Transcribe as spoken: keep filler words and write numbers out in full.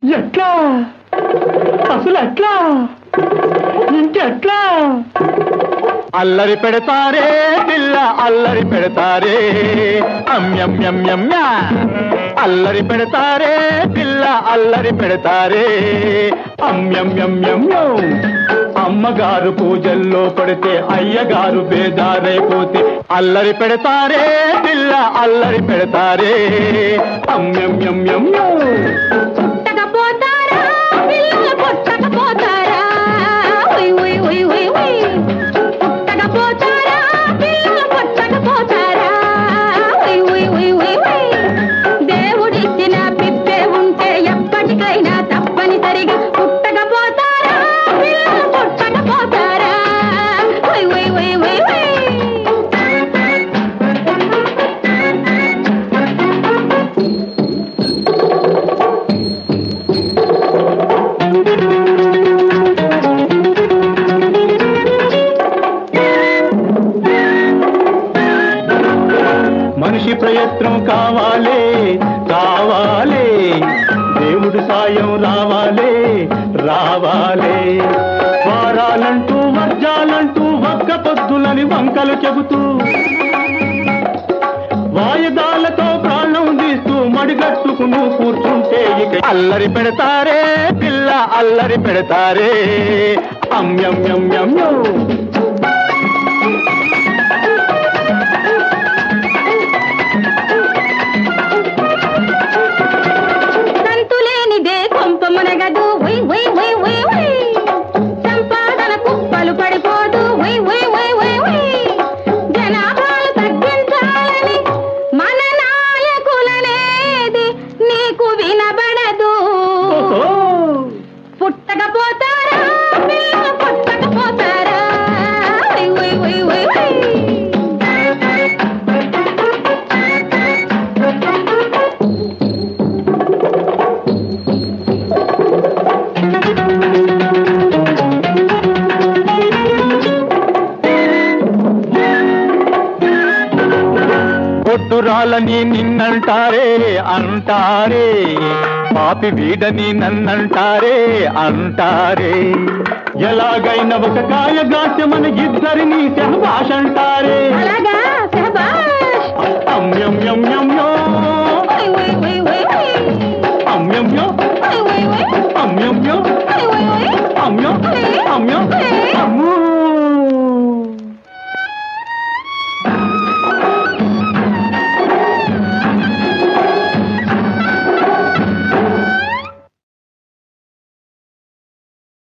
ఎట్లా అసలు ఎట్లా ఇంకెట్లా అల్లరి పెడతారే పిల్ల అల్లరి పెడతారే అమ్యమ్యమ్యమ్య అల్లరి పెడతారే పిల్ల అల్లరి పెడతారే అమ్యమ్యమ్యమ్యో అమ్మగారు పూజల్లో పడితే అయ్యగారు బేదారైపోతే అల్లరి పెడతారే పిల్ల అల్లరి పెడతారే అమ్యమ్యమ్యమ్యో మనిషి ప్రయత్నం కావాలే కావాలే దేవుడు సాయం రావాలే రావాలే వారాలంటూ వర్జాలంటూ ఒక్క పొద్దులని వంకలు చెబుతూ వాయిదాలతో ప్రాణం తీస్తూ మడిగట్టుకును కూర్చుంటే ఇక అల్లరి పెడతారే పిల్ల అల్లరి పెడతారే అమ్యమ్యమ్యమ్యో సంపాదన కుప్పలు పడిపోదు జనాభాలు తగ్గించాలని మన నాయకులనేది నీకు వినబడదు పుట్టకపోతారా పిల్లలు పుట్టకపోతారా కొట్టురాలని నిన్నంటారే అంటారే పాపి వీడని నన్నంటారే అంటారే ఎలాగైనా ఒక కాయగాస్యమని ఇద్దరిని శహబాష్ అంటారే అమ్యమ్యమ్యమ్యో అమ్యమ్యో అమ్యమ్యో